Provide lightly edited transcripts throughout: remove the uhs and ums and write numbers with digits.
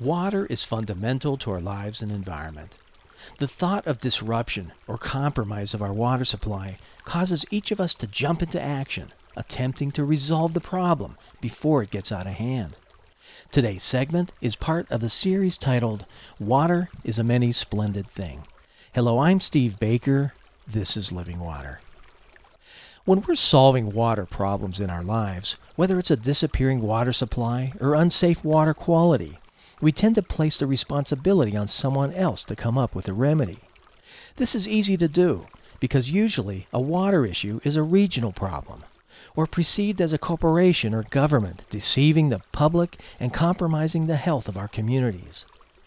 Water is fundamental to our lives and environment. The thought of disruption or compromise of our water supply causes each of us to jump into action, attempting to resolve the problem before it gets out of hand. Today's segment is part of the series titled, Water is a Many Splendid Thing. Hello, I'm Steve Baker. This is Living Water. When we're solving water problems in our lives, whether it's a disappearing water supply or unsafe water quality, we tend to place the responsibility on someone else to come up with a remedy. This is easy to do because usually a water issue is a regional problem or perceived as a corporation or government deceiving the public and compromising the health of our communities.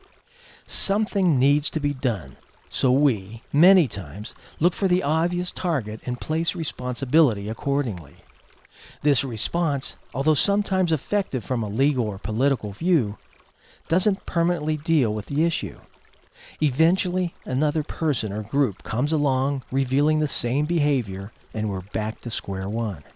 Something needs to be done, so we, many times, look for the obvious target and place responsibility accordingly. This response, although sometimes effective from a legal or political view, doesn't permanently deal with the issue. Eventually, another person or group comes along revealing the same behavior, and we're back to square one.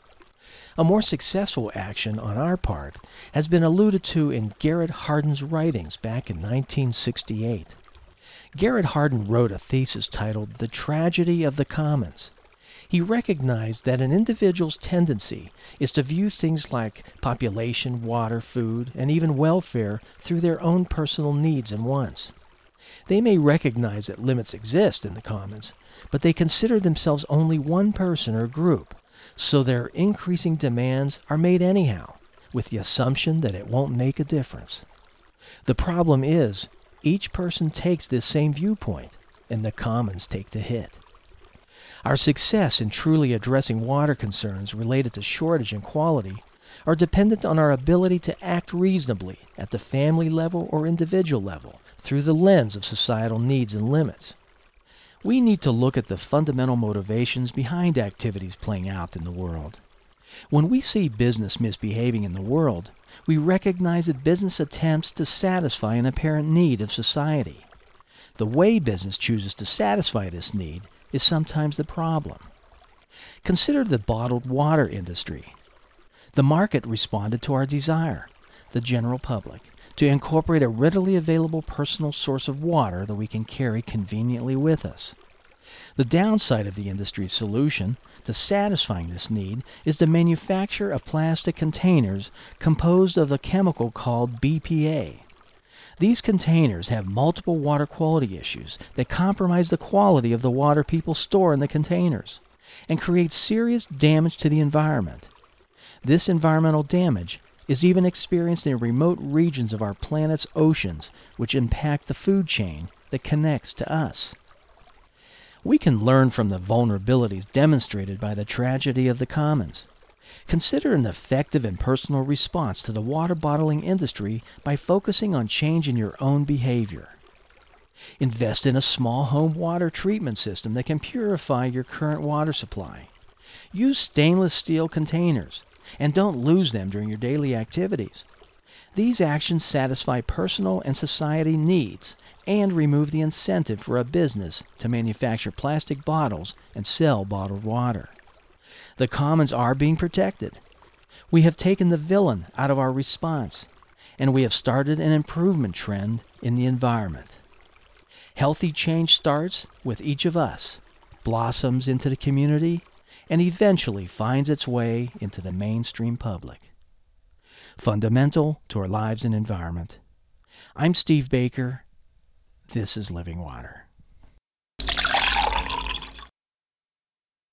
A more successful action on our part has been alluded to in Garrett Hardin's writings back in 1968. Garrett Hardin wrote a thesis titled The Tragedy of the Commons. He recognized that an individual's tendency is to view things like population, water, food, and even welfare through their own personal needs and wants. They may recognize that limits exist in the commons, but they consider themselves only one person or group, so their increasing demands are made anyhow, with the assumption that it won't make a difference. The problem is, each person takes this same viewpoint, and the commons take the hit. Our success in truly addressing water concerns related to shortage and quality are dependent on our ability to act reasonably at the family level or individual level through the lens of societal needs and limits. We need to look at the fundamental motivations behind activities playing out in the world. When we see business misbehaving in the world, we recognize that business attempts to satisfy an apparent need of society. The way business chooses to satisfy this need is sometimes the problem. Consider the bottled water industry. The market responded to our desire, the general public, to incorporate a readily available personal source of water that we can carry conveniently with us. The downside of the industry's solution to satisfying this need is the manufacture of plastic containers composed of a chemical called BPA. These containers have multiple water quality issues that compromise the quality of the water people store in the containers and create serious damage to the environment. This environmental damage is even experienced in remote regions of our planet's oceans, which impact the food chain that connects to us. We can learn from the vulnerabilities demonstrated by the tragedy of the commons. Consider an effective and personal response to the water bottling industry by focusing on change in your own behavior. Invest in a small home water treatment system that can purify your current water supply. Use stainless steel containers, and don't lose them during your daily activities. These actions satisfy personal and society needs and remove the incentive for a business to manufacture plastic bottles and sell bottled water. The commons are being protected. We have taken the villain out of our response, and we have started an improvement trend in the environment. Healthy change starts with each of us, blossoms into the community, and eventually finds its way into the mainstream public. Fundamental to our lives and environment. I'm Steve Baker. This is Living Water.